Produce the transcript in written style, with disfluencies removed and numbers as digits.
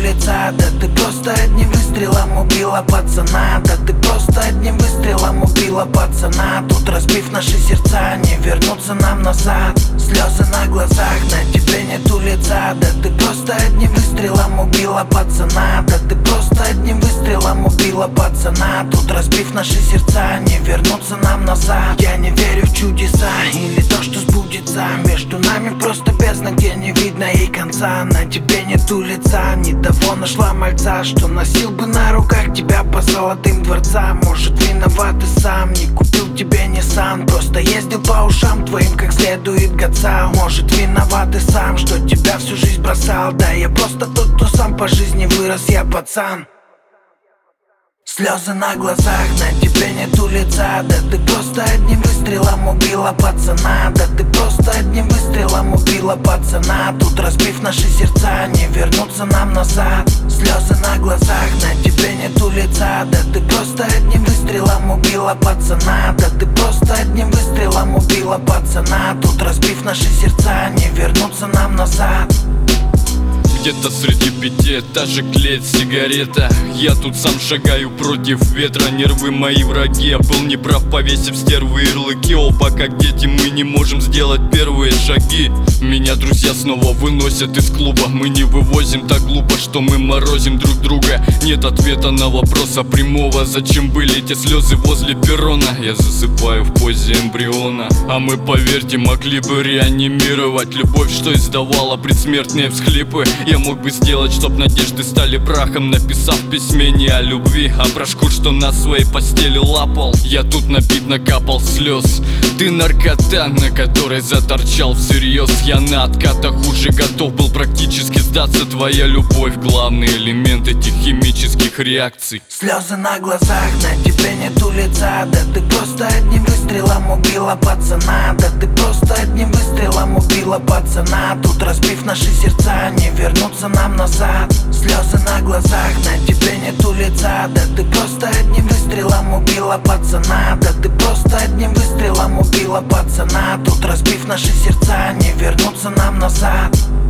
лица. Да ты просто одним выстрелом убила пацана. Да ты просто одним выстрелом убила пацана. Тут разбив наши сердца, не вернуться нам назад. Слезы на глазах, на тебе нету лица. Да ты просто одним выстрелом убила пацана. Да ты просто одним выстрелом убила пацана. Тут разбив наши сердца, не вернуться нам назад. Я не верю в чудеса или то, что сбудется. Между нами просто бездна, где не видно ей конца. На тебе нету лица, не того нашла мальца, что носил бы на руках тебя по золотым дворцам. Может, виноват и сам, не купил тебе Nissan, просто ездил по ушам твоим как следует гацал. Может, виноват и сам, что тебя всю жизнь бросал. Да я просто тот, кто сам по жизни вырос, я пацан. Слезы на глазах, на тебе нету лица. Да ты просто одним выстрелом убила пацана. Да ты просто одним выстрелом убила пацана. Тут разбив наши сердца, не вернуться нам назад. Слезы на глазах, на тебе нету лица. Да ты просто одним выстрелом убила пацана. Да ты просто одним выстрелом убила пацана. Тут разбив наши сердца, не вернуться нам назад. Где-то среди пятиэтажек тлеет сигарета. Я тут сам шагаю против ветра. Нервы мои враги, я был неправ, повесив стервы ярлыки. Оба как дети, мы не можем сделать первые шаги. Меня друзья снова выносят из клуба. Мы не вывозим так глупо, что мы морозим друг друга. Нет ответа на вопрос прямого. Зачем были эти слезы возле перрона? Я засыпаю в позе эмбриона. А мы, поверьте, могли бы реанимировать любовь, что издавала предсмертные всхлипы. Я мог бы сделать, чтоб надежды стали прахом, написав в письме не о любви, а про шкур, что на своей постели лапал. Я тут напит накапал слез. Ты наркота, на которой заторчал всерьез. Я на откатах уже готов был практически сдаться. Твоя любовь — главный элемент этих химических реакций. Слезы на глазах, на тебе нету лица. Да ты просто одним выстрелом убила пацана. Да ты просто одним выстрелом убила пацана. Тут разбив наши сердца, не вернуться нам назад. Слезы на глазах, на тебе нету лица. Да ты просто одним выстрелом убила пацана. Да ты просто одним выстрелом убила пацана. Тут разбив наши сердца, не вернуться нам назад.